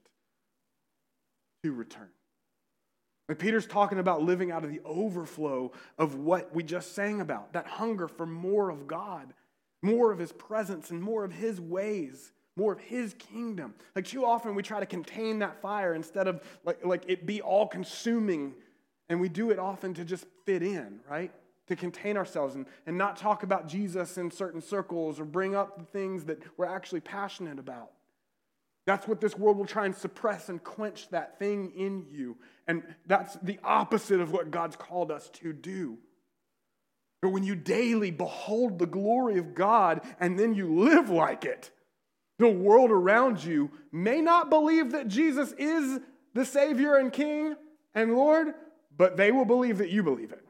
to return. And Peter's talking about living out of the overflow of what we just sang about. That hunger for more of God, more of his presence and more of his ways. More of his kingdom. Like too often we try to contain that fire instead of like it be all consuming. And we do it often to just fit in, right? To contain ourselves and not talk about Jesus in certain circles or bring up the things that we're actually passionate about. That's what this world will try and suppress and quench that thing in you. And that's the opposite of what God's called us to do. But when you daily behold the glory of God and then you live like it, the world around you may not believe that Jesus is the Savior and King and Lord, but they will believe that you believe it.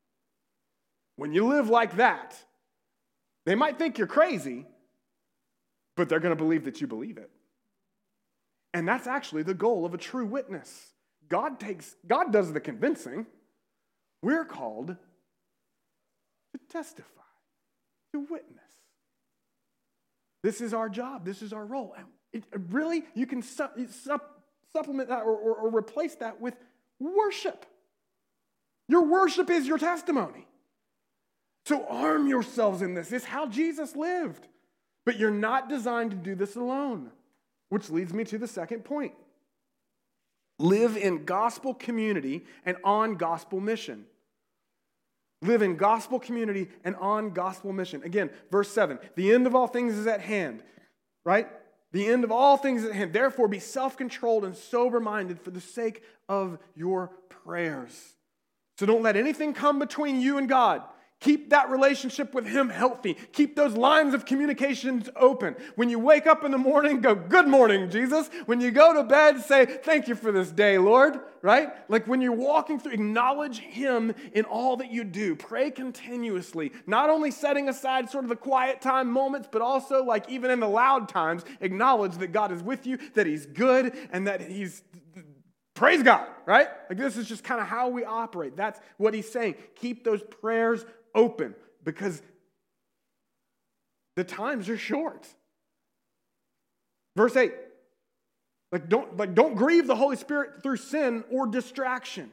When you live like that, they might think you're crazy, but they're going to believe that you believe it. And that's actually the goal of a true witness. God does the convincing. We're called to testify, to witness. This is our job. This is our role. And really, you can supplement that or replace that with worship. Your worship is your testimony. So arm yourselves in this. It's how Jesus lived. But you're not designed to do this alone, which leads me to the second point. Live in gospel community and on gospel mission. Live in gospel community and on gospel mission. Again, verse 7, the end of all things is at hand, right? The end of all things is at hand. Therefore, be self-controlled and sober-minded for the sake of your prayers. So don't let anything come between you and God. Keep that relationship with him healthy. Keep those lines of communications open. When you wake up in the morning, go, good morning, Jesus. When you go to bed, say, thank you for this day, Lord, right? Like when you're walking through, acknowledge him in all that you do. Pray continuously. Not only setting aside sort of the quiet time moments, but also like even in the loud times, acknowledge that God is with you, that he's good, and that he's... Praise God, right? Like this is just kind of how we operate. That's what he's saying. Keep those prayers open because the times are short. Verse 8. Don't grieve the Holy Spirit through sin or distraction.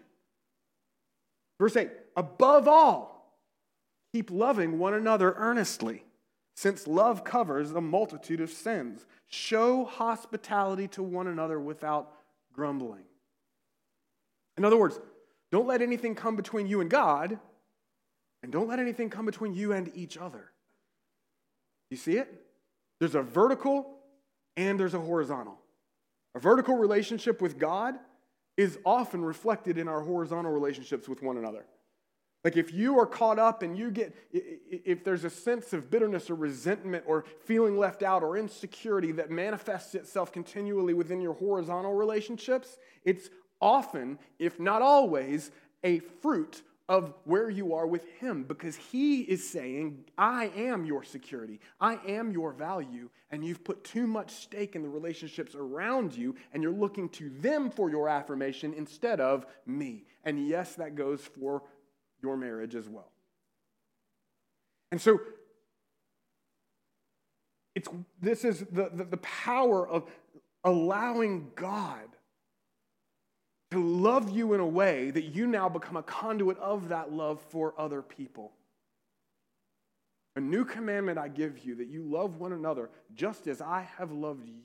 Verse 8. Above all, keep loving one another earnestly, since love covers a multitude of sins. Show hospitality to one another without grumbling. In other words, don't let anything come between you and God, and don't let anything come between you and each other. You see it? There's a vertical and there's a horizontal. A vertical relationship with God is often reflected in our horizontal relationships with one another. Like if you are caught up and if there's a sense of bitterness or resentment or feeling left out or insecurity that manifests itself continually within your horizontal relationships, it's often, if not always, a fruit of where you are with him, because he is saying, I am your security, I am your value, and you've put too much stake in the relationships around you, and you're looking to them for your affirmation instead of me. And yes, that goes for your marriage as well. And so, this is the power of allowing God to love you in a way that you now become a conduit of that love for other people. A new commandment I give you, that you love one another just as I have loved you.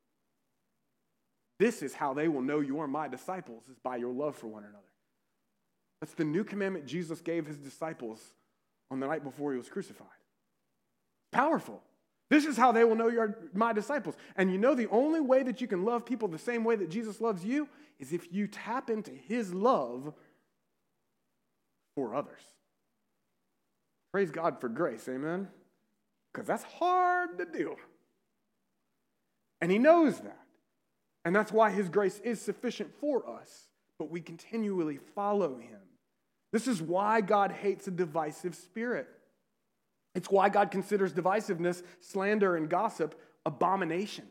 This is how they will know you are my disciples, is by your love for one another. That's the new commandment Jesus gave his disciples on the night before he was crucified. Powerful. This is how they will know you're my disciples. And you know the only way that you can love people the same way that Jesus loves you is if you tap into his love for others. Praise God for grace, amen? Because that's hard to do. And he knows that. And that's why his grace is sufficient for us, but we continually follow him. This is why God hates a divisive spirit. It's why God considers divisiveness, slander, and gossip abominations.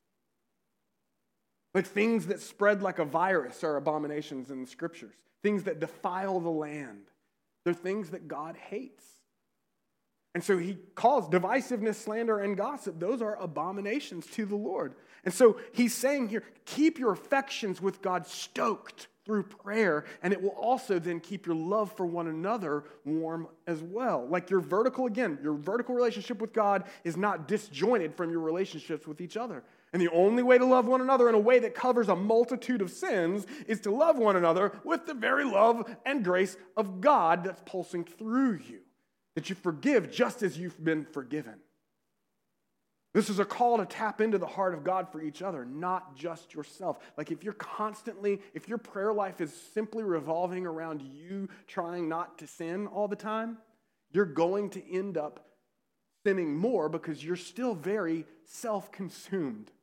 Like things that spread like a virus are abominations in the scriptures. Things that defile the land. They're things that God hates. And so he calls divisiveness, slander, and gossip, those are abominations to the Lord. And so he's saying here, keep your affections with God stoked through prayer, and it will also then keep your love for one another warm as well. Like your vertical relationship with God is not disjointed from your relationships with each other. And the only way to love one another in a way that covers a multitude of sins is to love one another with the very love and grace of God that's pulsing through you. That you forgive just as you've been forgiven. This is a call to tap into the heart of God for each other, not just yourself. Like if your prayer life is simply revolving around you trying not to sin all the time, you're going to end up sinning more because you're still very self-consumed.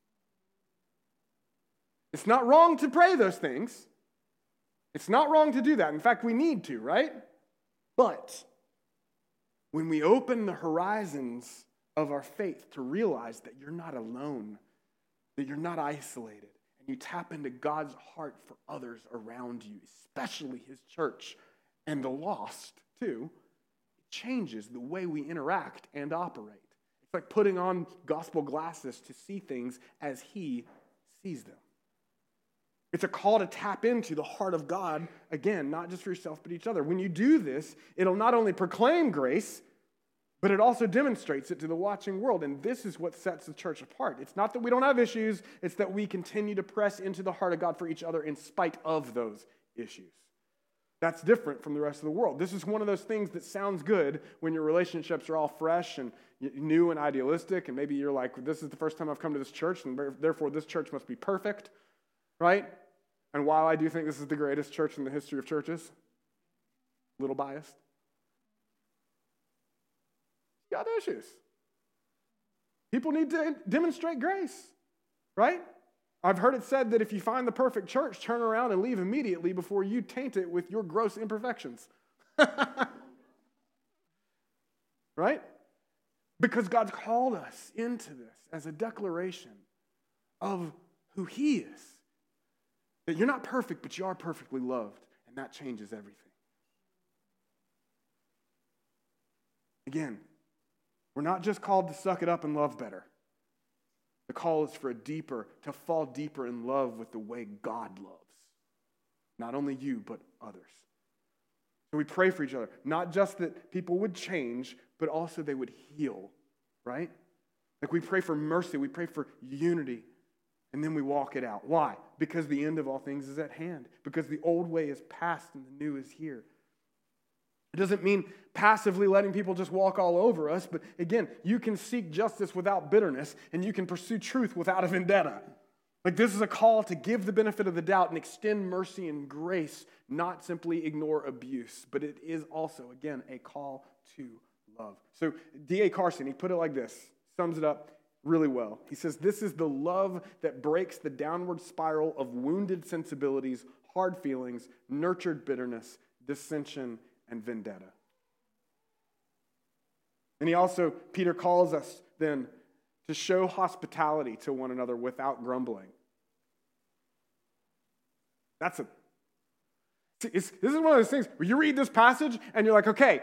It's not wrong to pray those things. It's not wrong to do that. In fact, we need to, right? But when we open the horizons of our faith to realize that you're not alone, that you're not isolated, and you tap into God's heart for others around you, especially his church and the lost too, it changes the way we interact and operate. It's like putting on gospel glasses to see things as he sees them. It's a call to tap into the heart of God, again, not just for yourself, but each other. When you do this, it'll not only proclaim grace, but it also demonstrates it to the watching world. And this is what sets the church apart. It's not that we don't have issues, it's that we continue to press into the heart of God for each other in spite of those issues. That's different from the rest of the world. This is one of those things that sounds good when your relationships are all fresh and new and idealistic, and maybe you're like, this is the first time I've come to this church, and therefore this church must be perfect, right? And while I do think this is the greatest church in the history of churches, a little biased, you got issues. People need to demonstrate grace, right? I've heard it said that if you find the perfect church, turn around and leave immediately before you taint it with your gross imperfections. Right? Because God's called us into this as a declaration of who he is. That you're not perfect, but you are perfectly loved, and that changes everything. Again, we're not just called to suck it up and love better. The call is to fall deeper in love with the way God loves. Not only you, but others. So we pray for each other. Not just that people would change, but also they would heal, right? Like we pray for mercy, we pray for unity, and then we walk it out. Why? Because the end of all things is at hand. Because the old way is past and the new is here. It doesn't mean passively letting people just walk all over us, but again, you can seek justice without bitterness, and you can pursue truth without a vendetta. Like this is a call to give the benefit of the doubt and extend mercy and grace, not simply ignore abuse, but it is also, again, a call to love. So D.A. Carson, he put it like this, sums it up really well. He says, this is the love that breaks the downward spiral of wounded sensibilities, hard feelings, nurtured bitterness, dissension, and vendetta. And he also, Peter calls us then to show hospitality to one another without grumbling. This is one of those things where you read this passage and you're like, okay,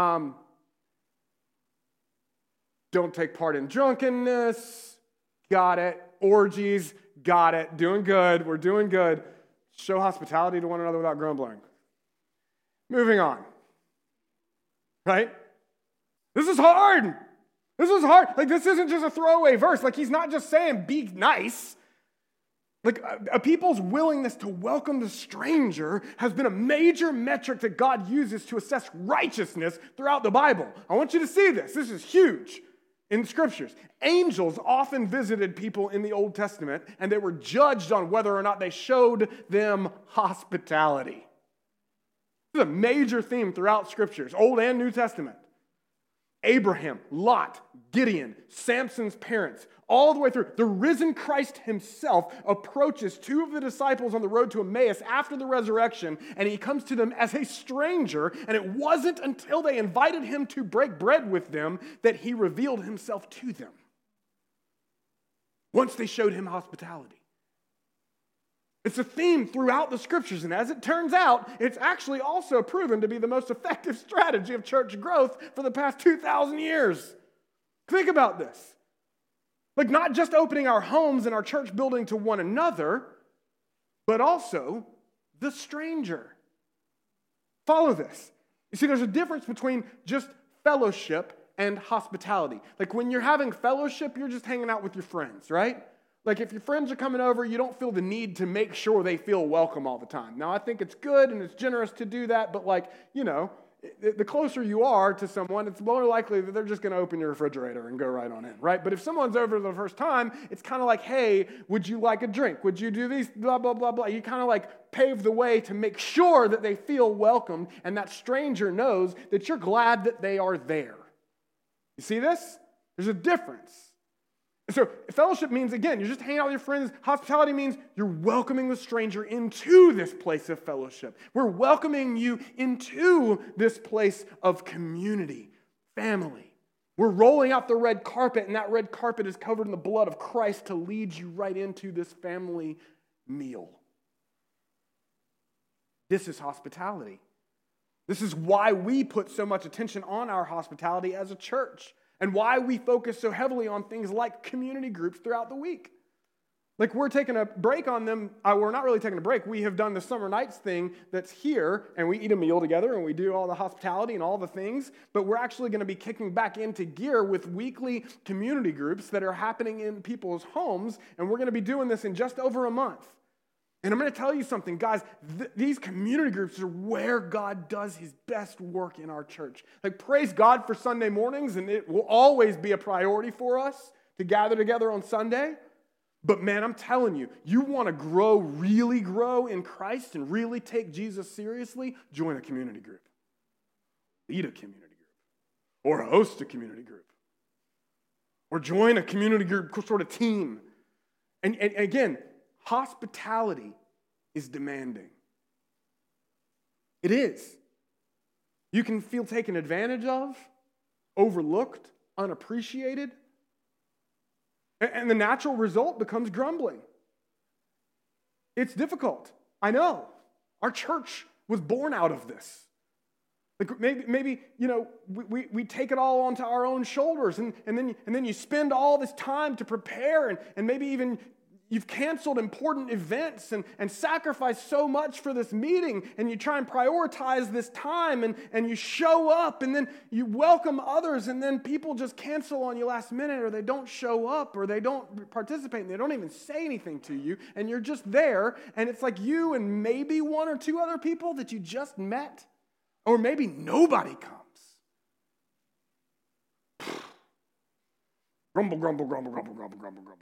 don't take part in drunkenness, got it. Orgies, got it. Doing good, we're doing good. Show hospitality to one another without grumbling. Moving on. Right? This is hard. This is hard. Like, this isn't just a throwaway verse. Like, he's not just saying be nice. Like, a people's willingness to welcome the stranger has been a major metric that God uses to assess righteousness throughout the Bible. I want you to see this. This is huge in the scriptures. Angels often visited people in the Old Testament, and they were judged on whether or not they showed them hospitality. This is a major theme throughout scriptures, Old and New Testament. Abraham, Lot, Gideon, Samson's parents, all the way through. The risen Christ himself approaches two of the disciples on the road to Emmaus after the resurrection, and he comes to them as a stranger, and it wasn't until they invited him to break bread with them that he revealed himself to them. Once they showed him hospitality. It's a theme throughout the scriptures, and as it turns out, it's actually also proven to be the most effective strategy of church growth for the past 2,000 years. Think about this. Like, not just opening our homes and our church building to one another, but also the stranger. Follow this. You see, there's a difference between just fellowship and hospitality. Like, when you're having fellowship, you're just hanging out with your friends, right? Like, if your friends are coming over, you don't feel the need to make sure they feel welcome all the time. Now, I think it's good and it's generous to do that, but the closer you are to someone, it's more likely that they're just going to open your refrigerator and go right on in, right? But if someone's over for the first time, it's kind of like, hey, would you like a drink? Would you do these? Blah, blah, blah, blah. You kind of like pave the way to make sure that they feel welcomed, and that stranger knows that you're glad that they are there. You see this? There's a difference. So fellowship means, again, you're just hanging out with your friends. Hospitality means you're welcoming the stranger into this place of fellowship. We're welcoming you into this place of community, family. We're rolling out the red carpet, and that red carpet is covered in the blood of Christ to lead you right into this family meal. This is hospitality. This is why we put so much attention on our hospitality as a church. And why we focus so heavily on things like community groups throughout the week. Like, we're taking a break on them. We're not really taking a break. We have done the summer nights thing that's here, and we eat a meal together, and we do all the hospitality and all the things. But we're actually going to be kicking back into gear with weekly community groups that are happening in people's homes, and we're going to be doing this in just over a month. And I'm going to tell you something, guys, these community groups are where God does his best work in our church. Like, praise God for Sunday mornings, and it will always be a priority for us to gather together on Sunday. But man, I'm telling you, you want to really grow in Christ and really take Jesus seriously, join a community group. Lead a community group. Or host a community group. Or join a community group sort of team. And again, hospitality is demanding. It is. You can feel taken advantage of, overlooked, unappreciated, and the natural result becomes grumbling. It's difficult. I know. Our church was born out of this. Like, maybe we take it all onto our own shoulders, and then you spend all this time to prepare, and maybe even you've canceled important events and sacrificed so much for this meeting, and you try and prioritize this time, and you show up, and then you welcome others, and then people just cancel on you last minute, or they don't show up, or they don't participate, and they don't even say anything to you, and you're just there, and it's like you and maybe one or two other people that you just met, or maybe nobody comes. Grumble, grumble, grumble, grumble, grumble, grumble, grumble.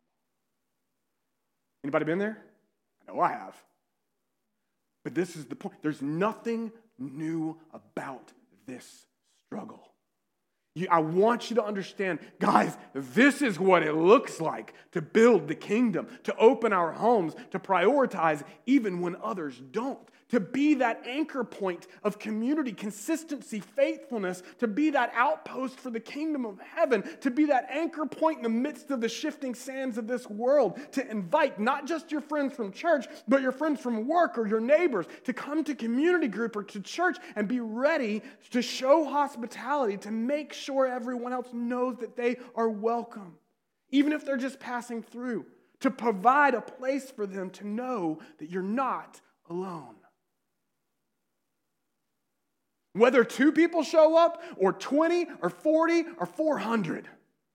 Anybody been there? I know I have. But this is the point. There's nothing new about this struggle. I want you to understand, guys, this is what it looks like to build the kingdom, to open our homes, to prioritize even when others don't, to be that anchor point of community, consistency, faithfulness, to be that outpost for the kingdom of heaven, to be that anchor point in the midst of the shifting sands of this world, to invite not just your friends from church, but your friends from work or your neighbors to come to community group or to church and be ready to show hospitality, to make sure everyone else knows that they are welcome, even if they're just passing through, to provide a place for them to know that you're not alone. Whether 2 people show up, or 20, or 40, or 400.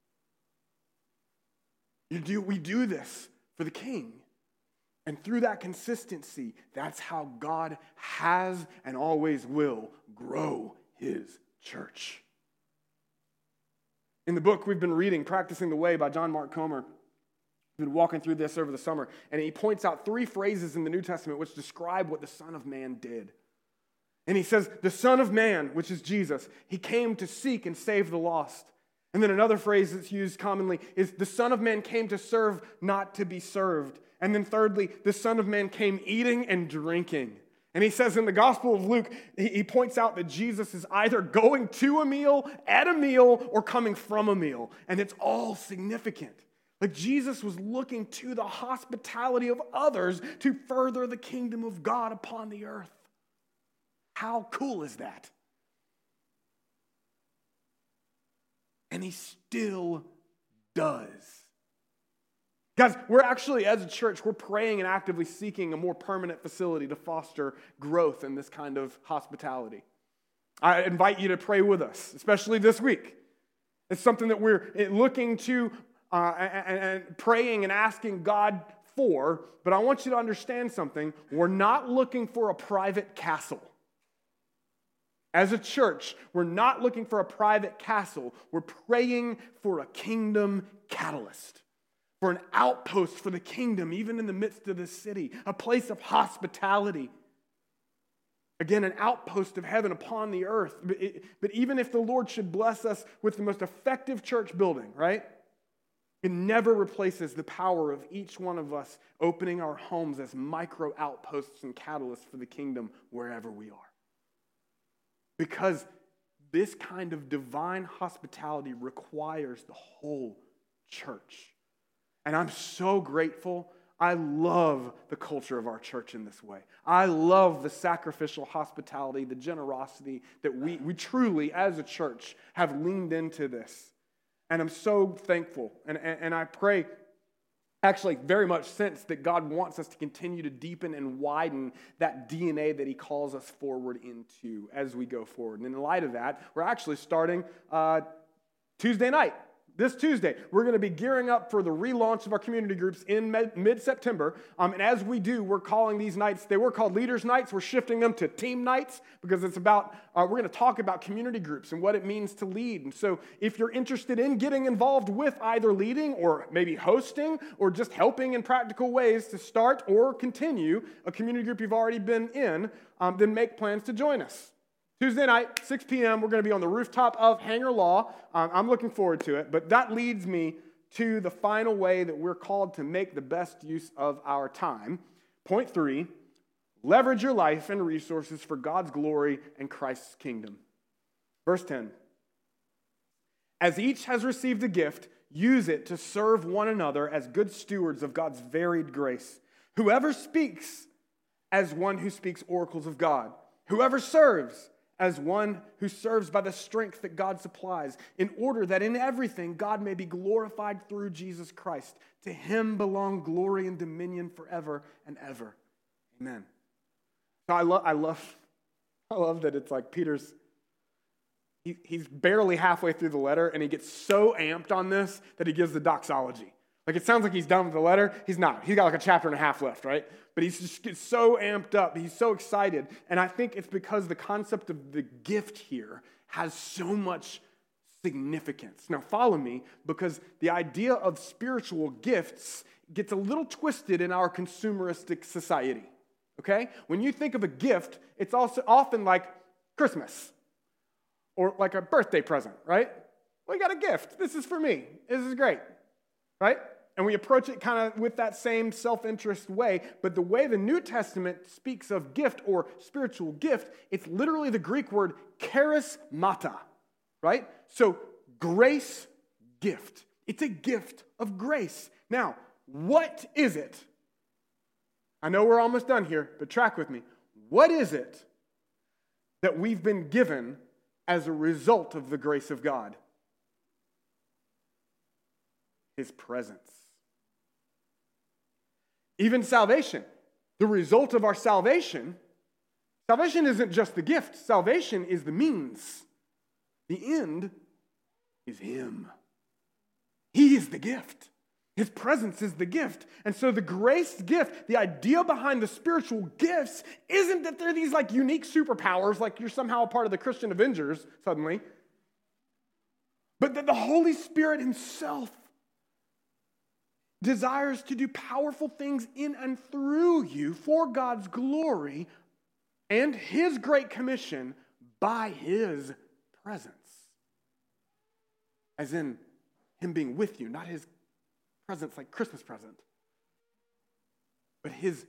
We do this for the King. And through that consistency, that's how God has and always will grow His church. In the book we've been reading, Practicing the Way by John Mark Comer, we've been walking through this over the summer, and he points out 3 phrases in the New Testament which describe what the Son of Man did. And he says, the Son of Man, which is Jesus, he came to seek and save the lost. And then another phrase that's used commonly is the Son of Man came to serve, not to be served. And then thirdly, the Son of Man came eating and drinking. And he says in the Gospel of Luke, he points out that Jesus is either going to a meal, at a meal, or coming from a meal. And it's all significant. Like Jesus was looking to the hospitality of others to further the kingdom of God upon the earth. How cool is that? And he still does. Guys, we're actually, as a church, we're praying and actively seeking a more permanent facility to foster growth in this kind of hospitality. I invite you to pray with us, especially this week. It's something that we're looking to and praying and asking God for, but I want you to understand something. We're not looking for a private castle. As a church, we're not looking for a private castle. We're praying for a kingdom catalyst, for an outpost for the kingdom, even in the midst of this city, a place of hospitality. Again, an outpost of heaven upon the earth. But even if the Lord should bless us with the most effective church building, right? It never replaces the power of each one of us opening our homes as micro outposts and catalysts for the kingdom wherever we are. Because this kind of divine hospitality requires the whole church. And I'm so grateful. I love the culture of our church in this way. I love the sacrificial hospitality, the generosity that we truly, as a church, have leaned into this. And I'm so thankful. And I pray, actually very much sense that God wants us to continue to deepen and widen that DNA that He calls us forward into as we go forward. And in light of that, we're actually starting Tuesday night. This Tuesday, we're going to be gearing up for the relaunch of our community groups in mid-September. And as we do, we're calling these nights, they were called Leaders Nights. We're shifting them to Team Nights because it's about, we're going to talk about community groups and what it means to lead. And so if you're interested in getting involved with either leading or maybe hosting or just helping in practical ways to start or continue a community group you've already been in, then make plans to join us. Tuesday night, 6 p.m., we're going to be on the rooftop of Hangar Law. I'm looking forward to it. But that leads me to the final way that we're called to make the best use of our time. Point 3, leverage your life and resources for God's glory and Christ's kingdom. Verse 10, as each has received a gift, use it to serve one another as good stewards of God's varied grace. Whoever speaks as one who speaks oracles of God. Whoever serves as one who serves by the strength that God supplies, in order that in everything God may be glorified through Jesus Christ. To Him belong glory and dominion forever and ever. Amen. So I love that it's like Peter's, he's barely halfway through the letter, and he gets so amped on this that he gives the doxology. Like it sounds like he's done with the letter. He's not. He's got like a chapter and a half left, right? But he's just gets so amped up. He's so excited. And I think it's because the concept of the gift here has so much significance. Now follow me, because the idea of spiritual gifts gets a little twisted in our consumeristic society, okay? When you think of a gift, it's also often like Christmas or like a birthday present, right? we got a gift. This is for me. This is great, right? And we approach it kind of with that same self-interest way, but the way the New Testament speaks of gift or spiritual gift, it's literally the Greek word charismata, right? So grace gift. It's a gift of grace. Now, what is it? I know we're almost done here, but track with me. What is it that we've been given as a result of the grace of God? His presence. Even salvation, the result of our salvation isn't just the gift. Salvation is the means. The end is Him. He is the gift. His presence is the gift. And so the grace gift, the idea behind the spiritual gifts isn't that they're these like unique superpowers, like you're somehow a part of the Christian Avengers suddenly, but that the Holy Spirit Himself desires to do powerful things in and through you for God's glory and His great commission by His presence. As in Him being with you, not His presence like Christmas present, but His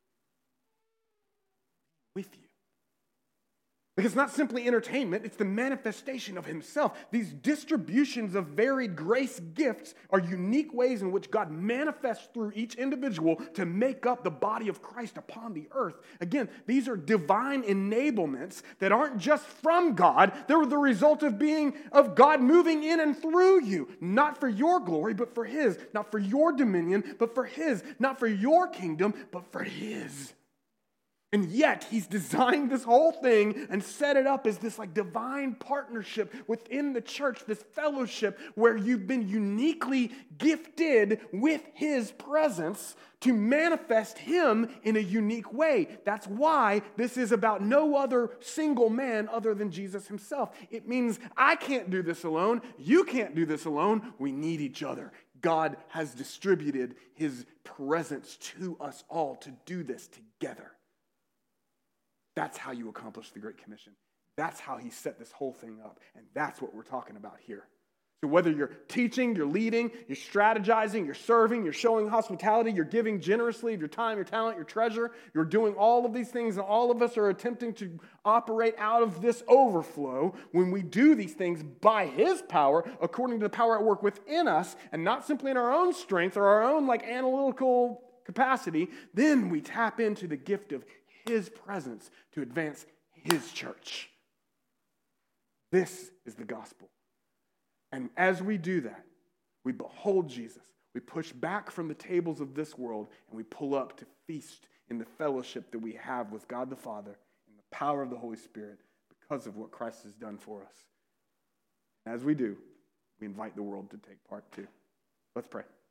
with you. Because it's not simply entertainment, it's the manifestation of Himself. These distributions of varied grace gifts are unique ways in which God manifests through each individual to make up the body of Christ upon the earth. Again, these are divine enablements that aren't just from God, they're the result of God moving in and through you, not for your glory, but for His, not for your dominion, but for His, not for your kingdom, but for His. And yet, He's designed this whole thing and set it up as this like divine partnership within the church, this fellowship where you've been uniquely gifted with His presence to manifest Him in a unique way. That's why this is about no other single man other than Jesus Himself. It means I can't do this alone. You can't do this alone. We need each other. God has distributed His presence to us all to do this together. That's how you accomplish the Great Commission. That's how He set this whole thing up. And that's what we're talking about here. So whether you're teaching, you're leading, you're strategizing, you're serving, you're showing hospitality, you're giving generously of your time, your talent, your treasure, you're doing all of these things, and all of us are attempting to operate out of this overflow. When we do these things by His power, according to the power at work within us, and not simply in our own strength or our own like analytical capacity, then we tap into the gift of His presence to advance His church. This is the gospel. And as we do that, we behold Jesus. We push back from the tables of this world and we pull up to feast in the fellowship that we have with God the Father and the power of the Holy Spirit because of what Christ has done for us. As we do, we invite the world to take part too. Let's pray.